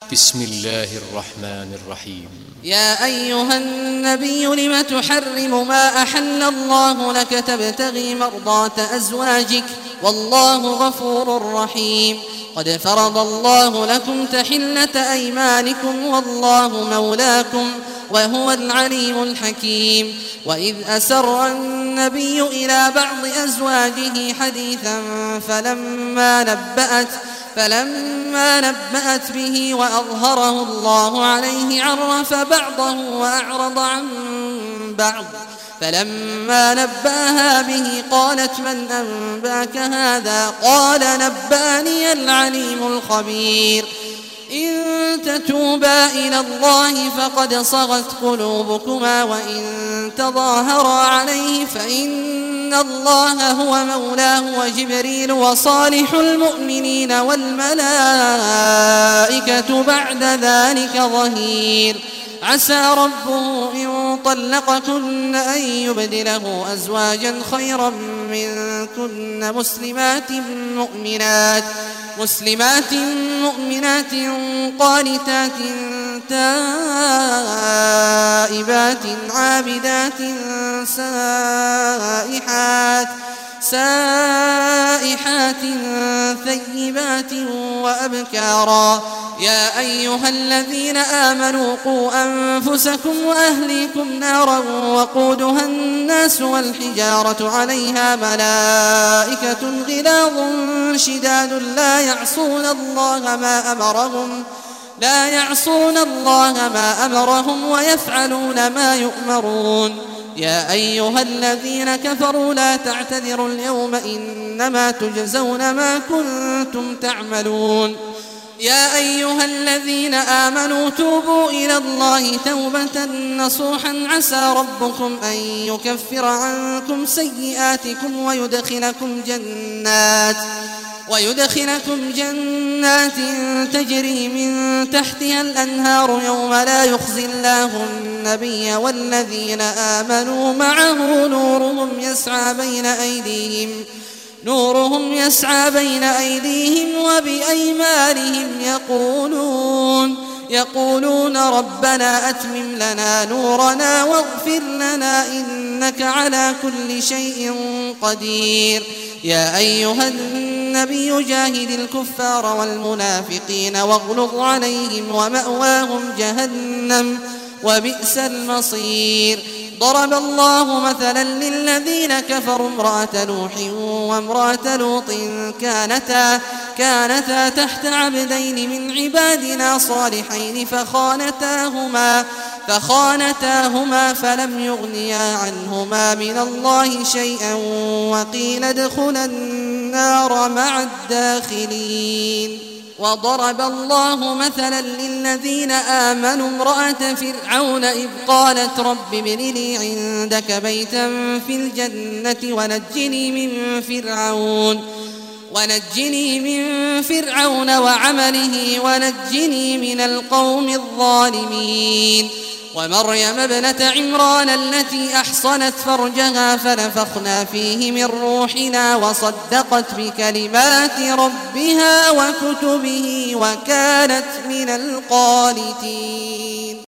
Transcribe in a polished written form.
بسم الله الرحمن الرحيم. يا أيها النبي لم تحرم ما أحل الله لك تبتغي مرضات أزواجك والله غفور رحيم. قد فرض الله لكم تحلة أيمانكم والله مولاكم وهو العليم الحكيم. وإذ أسر النبي إلى بعض أزواجه حديثا فلما نبأت به وأظهره الله عليه عرف بعضه وأعرض عن بعض. فلما نبأها به قالت من أنبأك هذا؟ قال نبأني العليم الخبير. إن تتوبا إلى الله فقد صغت قلوبكما وإن تظاهرا عليه فإن الله هو مولاه وجبريل وصالح المؤمنين والملائكة بعد ذلك ظهير. عسى ربه إن طلقكن أن يبدله أزواجا خيرا منكن مسلمات مؤمنات قانتات تائبات عابدات سائحات ثيبات وأبكارا. يا أيها الذين آمنوا قوا أنفسكم وأهليكم نارا وقودها الناس والحجارة عليها ملائكة غلاظ شداد لا يعصون الله ما أمرهم ويفعلون ما يؤمرون. يا أيها الذين كفروا لا تعتذروا اليوم إنما تجزون ما كنتم تعملون. يا أيها الذين آمنوا توبوا إلى الله توبة نصوحا عسى ربكم أن يكفر عنكم سيئاتكم ويدخلكم جنات تجري من تحتها الأنهار يوم لا يخزي الله النبي والذين آمنوا معه نورهم يسعى بين أيديهم وبأيمانهم يقولون ربنا أتمم لنا نورنا واغفر لنا إنك على كل شيء قدير. يا أيها النبي جاهد الكفار والمنافقين واغلظ عليهم ومأواهم جهنم وبئس المصير. ضرب الله مثلا للذين كفروا امرأة نوح وامرأة لوط كانتا تحت عبدين من عبادنا صالحين فخانتاهما فلم يغنيا عنهما من الله شيئا وقيل ادخلا النار مع الداخلين. وضرب الله مثلا للذين آمنوا امرأة فرعون إذ قالت رب ابن لي عندك بيتا في الجنة ونجني من فرعون وعمله ونجني من القوم الظالمين. ومريم ابنة عمران التي أحصنت فرجها فنفخنا فيه من روحنا وصدقت بكلمات ربها وكتبه وكانت من القانتين.